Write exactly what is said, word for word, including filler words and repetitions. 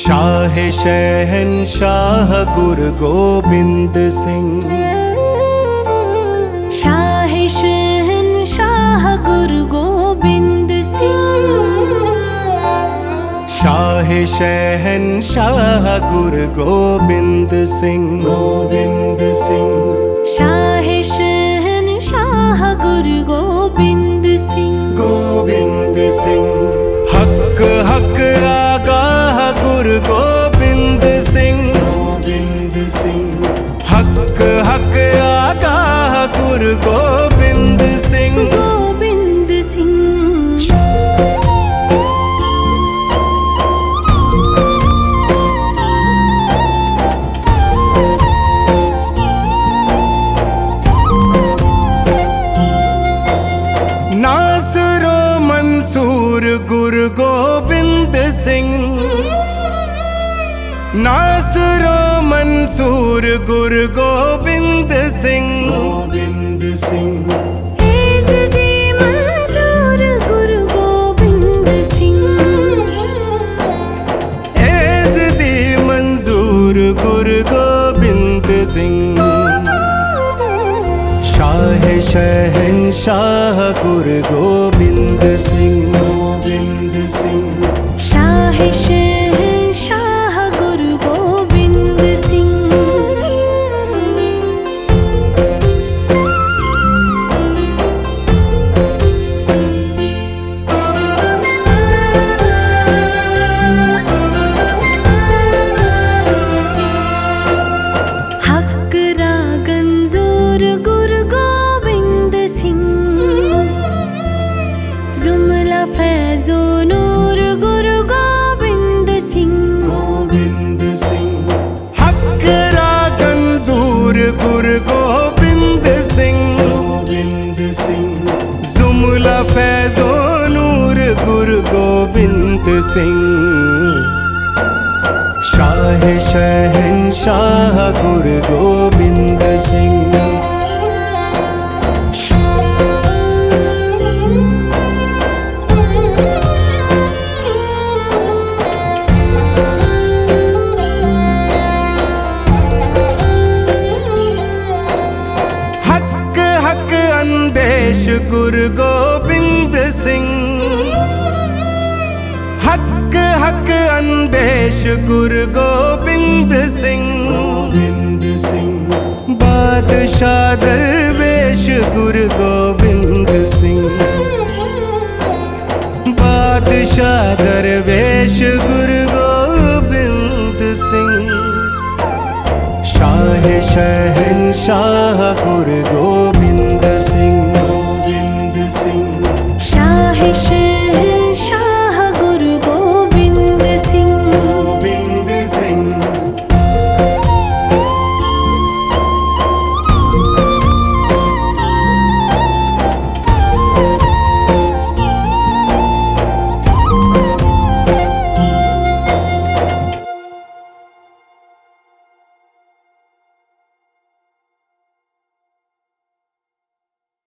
शाह शहंशाह गुरु गोबिंद सिंह। शाह शहंशाह गुरु गोबिंद सिंह। शाह शहंशाह गुरु गोबिंद सिंह। गोबिंद सिंह। शाह शहंशाह गुरु गोबिंद सिंह। गोबिंद सिंह। हक हक आगाह गुरु गोबिंद सिंह। गोबिंद सिंह। हक हक आगाह गुरु गोबिंद सिंह। गोबिंद सिंह। नासरो मंसूर गुरु गोबिंद सिंह। नासरो मंसूर गुरु गोबिंद सिंह। गोबिंद सिंह। एज़दी मंसूर गुरु गोबिंद सिंह। एज़दी मंसूर गुरु गोबिंद सिंह। शाह शहंशाह गुरु गोबिंद सिंह। गोबिंद सिंह। शाह शहंशाह गुरु गोबिंद सिंह। हक रागंजूर गुरु गोबिंद सिंह। जुमला फैज़ो नूर गुरु गोबिंद सिंह। गोबिंद सिंह। हक रागंजूर गुरु गोबिंद सिंह। गोबिंद सिंह। जुमला फैज़ो नूर गुरु गोबिंद सिंह। शाह शहंशाह गुरु गोबिंद सिंह। हक हक अंदेश गुरु गोबिंद सिंह। हक हक अंदेश गुरु गोबिंद सिंह। गोबिंद सिंह। बादशाह दरवेश गुरु गोबिंद सिंह। बादशाह दरवेश गुरु गोबिंद सिंह। शाह शहंशाह गुरु गोबिंद